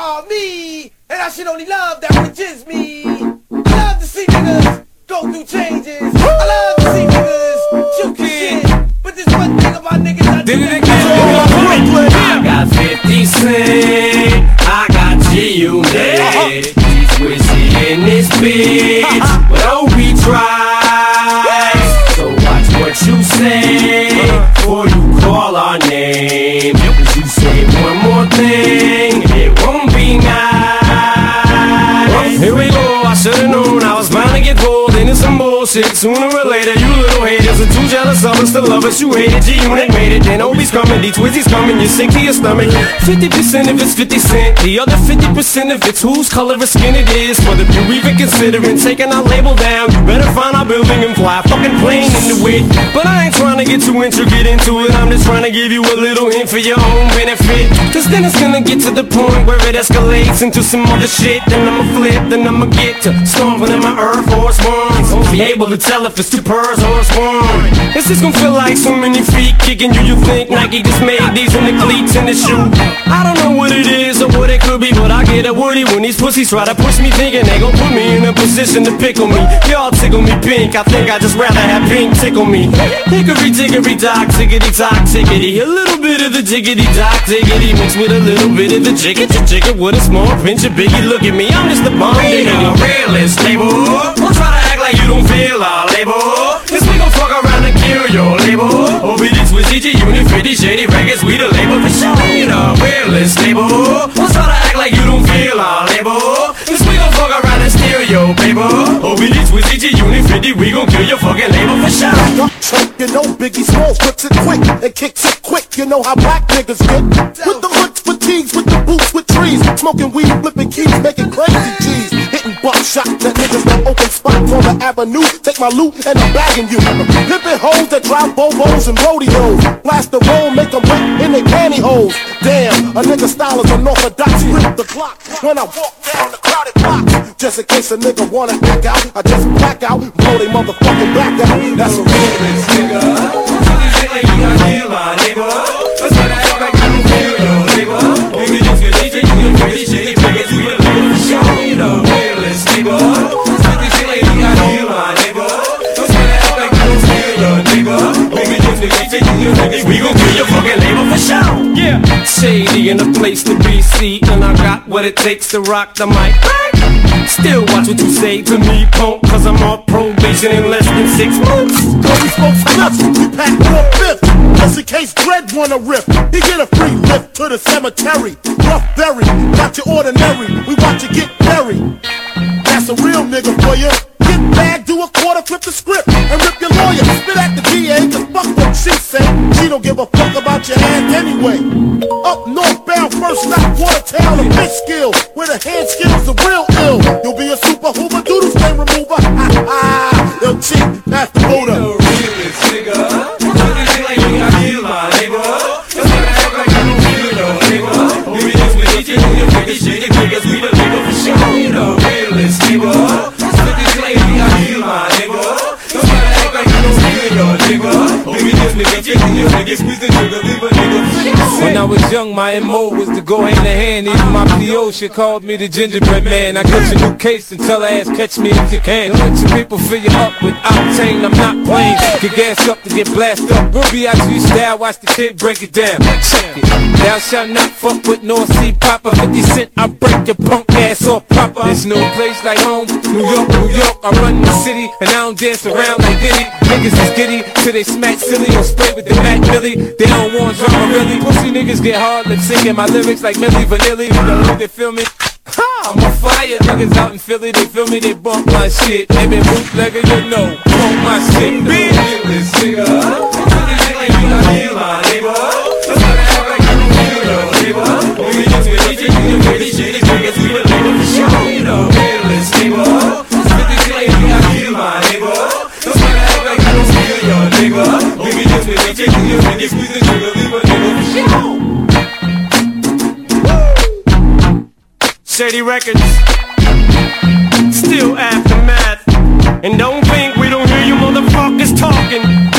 all me. And I should only love that which is me. I love to see niggas go through changes. I love to see niggas shoot the shit. But there's one thing about niggas I did it again. I got 50 Cent, I got G-Unit, Swizzy in this bitch, but don't be try. So watch what you say before you call our name. Cause you say one more thing, it won't be nice. Here we go, I should've known I was bound to get pulled into some bullshit. Sooner or later, you little haters are too jealous of us to love us. You hate it, G-Unit made it. Then Obi's coming, these Twizzy's coming, you're sick to your stomach. 50% of it's 50 Cent, the other 50% of it's whose color of skin it is. But if you're even considering taking our label down, you better find our building and fly a fucking plane into it. But I ain't trying to get too intricate into it, I'm just trying to give you a little hint for your own benefit. Cause then it's gonna get to the point where it escalates into some other shit. Then I'ma flip, then I'ma get to stomping in my Air Force Ones. Won't be able to tell if it's two purrs or a swan. This is gonna feel like so many feet kicking you. You think Nike just made these in the cleats in the shoe. I don't know what it is or what it could be, but I get a woody when these pussies try to push me, thinking they gon' put me in a position to pickle me. Y'all tickle me pink, I think I just rather have pink tickle me. Hickory dickory dock, tickety tock, tickety. A little bit of the jiggity dock, tickety mixed with a little bit of the chicken with a small pinch of Biggie. Look at me, I'm just a bomb digger. A realist label. Don't try to act like you don't feel our label. Cause we gon' fuck around and kill your label. OBD, Swizzy, G-Unit, 50 Shady Records, we the label for sure. You know, realist label. Don't try to act like you don't feel our label. Cause we gon' fuck around and steal your paper. OBD, Swizzy, G-Unit, 50, we gon' kill your fucking label for sure. You know Biggie Smalls whips it quick and kicks it quick. You know how black niggas get with the hoods, fatigues, with the boots, with trees, smoking weed, flipping keys, making crazy G's, hitting buckshot that niggas know open spots on the avenue. Take my loot and I'm bagging you. Pimpin' hoes that drive bobos and rodeos, blast the roll, make them wet in their pantyhose. Damn, a nigga style is unorthodox. Rip the clock when I walk down the crowded block. Just in case a nigga wanna act out, I just black out, blow they motherfucking back out. That's a realist nigga. Like you got feel my neighbor. Let's try to act like you don't feel your neighbor. Nigga, just get DJ, you can pretty shitty niggas, we the label for sure. You know, realist neighbor. Let's make this shit like you got feel my neighbor. Let's try to act like you don't feel your neighbor. Nigga, just get DJ, you can pretty, we gon' kill your fucking label for sure. Yeah, Shady in the place to be, see, and I got what it takes to rock the mic. Still watch what you say to me, punk, cause I'm on probation in less than 6 months. We smoke nuts, we pack 4/5. Just in case Dread wanna rip, he get a free lift to the cemetery. Rough berry, not your ordinary, we watch you get buried. That's a real nigga for you. Get back, do a quarter, flip the script, and rip your lawyer. Spit at the DA, cause fuck what she say. She don't give a fuck about your hand anyway. Up northbound, first stop, Watertown, a bitch skill, where the hand skills are real ill. You'll be a super hoover, doodle stain remover. Ha ha, yo cheap, pass the motor. You the realest nigga. Talking shit like you got feel my neighbor. Just wanna act like you don't feel your neighbor. We just with each other, you pretty shitty niggas, we the label for sure. You the realest nigga. Talking shit like you got feel my neighbor. Just wanna act like you don't feel your neighbor. We just with each other, you niggas, we the nigga, we the nigga for sure. When I was young, my MO was to go hand in hand. Even my PO, she called me the gingerbread man. I catch a new case and tell her ass, catch me if you can. Don't let your people fill you up with octane, I'm not playing. Get gas up to get blasted up. Real B.I.G. style, watch the kid break it down. Check it. Thou shalt not fuck with North Sea Papa. 50 Cent, I break your punk ass off proper. There's no place like home, New York, New York. I run the city and I don't dance around like Diddy. Niggas is giddy till they smack silly or spray with the Mac Millie. They don't want drama really. Pussy niggas get hard lip singing my lyrics like Milli Vanilli. You know they feel me? I'm on fire, niggas out in Philly, they feel me, they bump my shit. They been bootlegger, you know, bump my shit. Realist nigga. Talking shit like you got feel my neighbor. Just wanna act like you don't feel your neighbor. We just with each other, you pretty shitty niggas, we the label for sure. You know, realist nigga. Talking shit like you got feel my neighbor. Just wanna act like you don't feel your neighbor. We just with each other, you pretty shitty niggas, we the label for sure. Shady Records, still aftermath. And don't think we don't hear you motherfuckers talking.